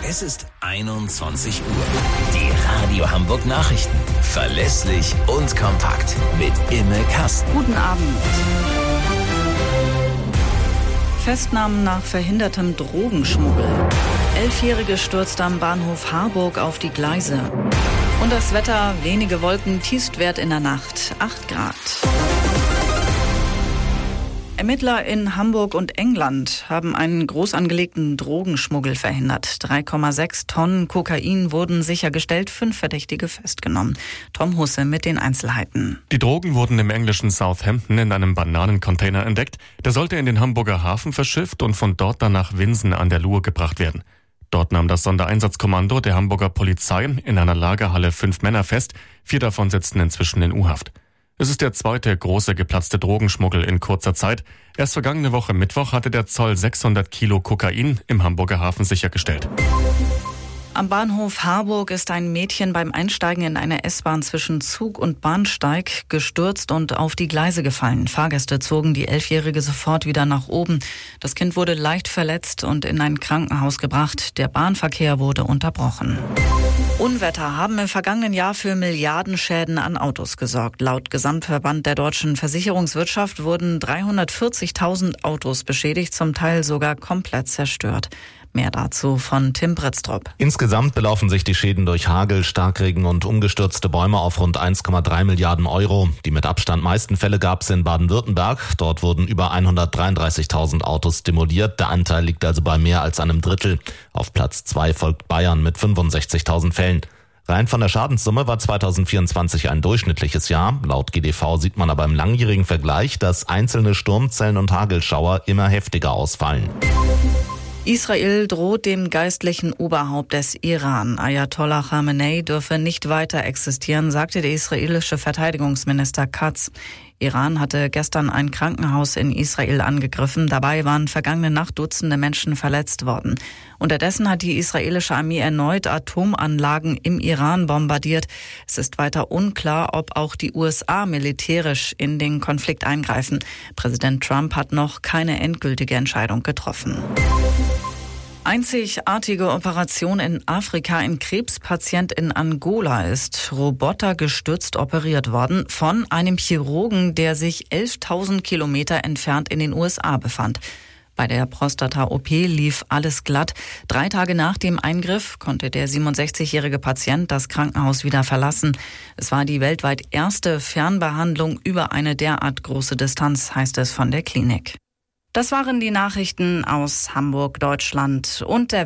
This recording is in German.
Es ist 21 Uhr. Die Radio Hamburg Nachrichten. Verlässlich und kompakt. Mit Imme Kasten. Guten Abend. Festnahmen nach verhindertem Drogenschmuggel. 11-Jährige stürzt am Bahnhof Harburg auf die Gleise. Und das Wetter, wenige Wolken, Tiefstwert in der Nacht 8 Grad. Ermittler in Hamburg und England haben einen groß angelegten Drogenschmuggel verhindert. 3,6 Tonnen Kokain wurden sichergestellt, 5 Verdächtige festgenommen. Tom Husse mit den Einzelheiten. Die Drogen wurden im englischen Southampton in einem Bananencontainer entdeckt. Der sollte in den Hamburger Hafen verschifft und von dort dann nach Winsen an der Luhe gebracht werden. Dort nahm das Sondereinsatzkommando der Hamburger Polizei in einer Lagerhalle 5 Männer fest. 4 davon sitzen inzwischen in U-Haft. Es ist der zweite große geplatzte Drogenschmuggel in kurzer Zeit. Erst vergangene Woche Mittwoch hatte der Zoll 600 Kilo Kokain im Hamburger Hafen sichergestellt. Am Bahnhof Harburg ist ein Mädchen beim Einsteigen in eine S-Bahn zwischen Zug und Bahnsteig gestürzt und auf die Gleise gefallen. Fahrgäste zogen die 11-Jährige sofort wieder nach oben. Das Kind wurde leicht verletzt und in ein Krankenhaus gebracht. Der Bahnverkehr wurde unterbrochen. Unwetter haben im vergangenen Jahr für Milliardenschäden an Autos gesorgt. Laut Gesamtverband der deutschen Versicherungswirtschaft wurden 340.000 Autos beschädigt, zum Teil sogar komplett zerstört. Mehr dazu von Tim Britztrup. Insgesamt belaufen sich die Schäden durch Hagel, Starkregen und umgestürzte Bäume auf rund 1,3 Milliarden Euro. Die mit Abstand meisten Fälle gab es in Baden-Württemberg. Dort wurden über 133.000 Autos demoliert. Der Anteil liegt also bei mehr als einem Drittel. Auf Platz 2 folgt Bayern mit 65.000 Fällen. Rein von der Schadenssumme war 2024 ein durchschnittliches Jahr. Laut GDV sieht man aber im langjährigen Vergleich, dass einzelne Sturmzellen und Hagelschauer immer heftiger ausfallen. Israel droht dem geistlichen Oberhaupt des Iran. Ayatollah Khamenei dürfe nicht weiter existieren, sagte der israelische Verteidigungsminister Katz. Iran hatte gestern ein Krankenhaus in Israel angegriffen. Dabei waren vergangene Nacht Dutzende Menschen verletzt worden. Unterdessen hat die israelische Armee erneut Atomanlagen im Iran bombardiert. Es ist weiter unklar, ob auch die USA militärisch in den Konflikt eingreifen. Präsident Trump hat noch keine endgültige Entscheidung getroffen. Einzigartige Operation in Afrika. Ein Krebspatient in Angola ist robotergestützt operiert worden von einem Chirurgen, der sich 11.000 Kilometer entfernt in den USA befand. Bei der Prostata-OP lief alles glatt. 3 Tage nach dem Eingriff konnte der 67-jährige Patient das Krankenhaus wieder verlassen. Es war die weltweit erste Fernbehandlung über eine derart große Distanz, heißt es von der Klinik. Das waren die Nachrichten aus Hamburg, Deutschland und der